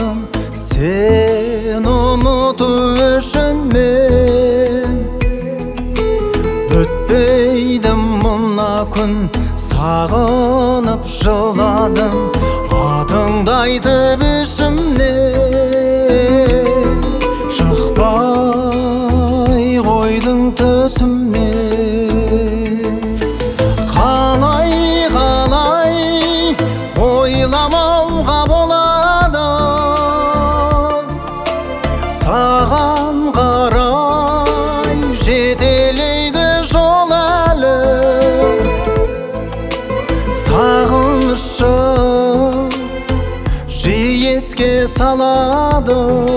сақтадым, сен ұмыту үшін мен. Өтпейді мына күн, сағынып жыладым, атыңды айтып ішімнен. Шықпай қойдың түсімнен. Қалай ойламауға болады, саған қарай жетелейді жол әлі. Сағынышым жиі еске салады,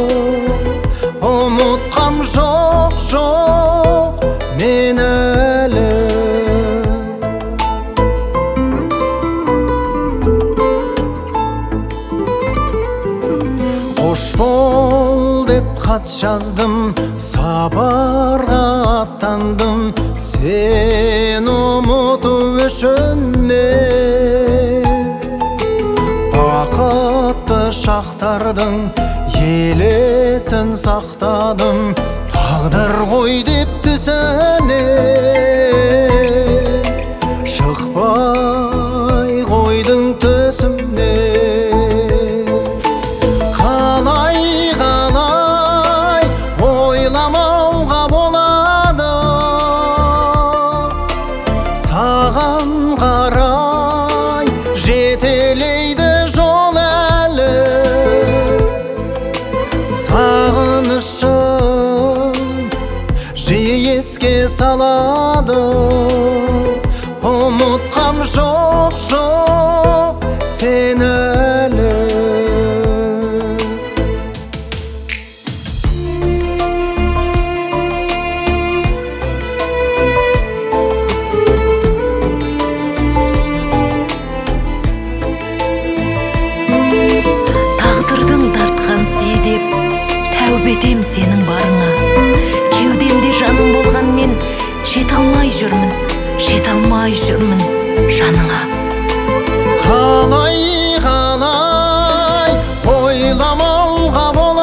ұмытқам жоқ мен әлі. Қош бол деп хат жаздым, сапарға аттандым, сен ұмыту үшін мен. Бақытты шақтардың елесін сақтадым, тағдыр ғой деп түсіне. Шықпай қойдың түсімнен. Қалай ойламауға болады, саған қарай жетелейді жол әлі. Сағынышым жиі еске салады, ұмытқам жоқ сен әлі. Тағдырдың тартқан себеп, тәубе етем сенің барыңа. Кеудемде жаның болған мен жете алмай жүрмін жаныңа. Қалай ойламауға болады,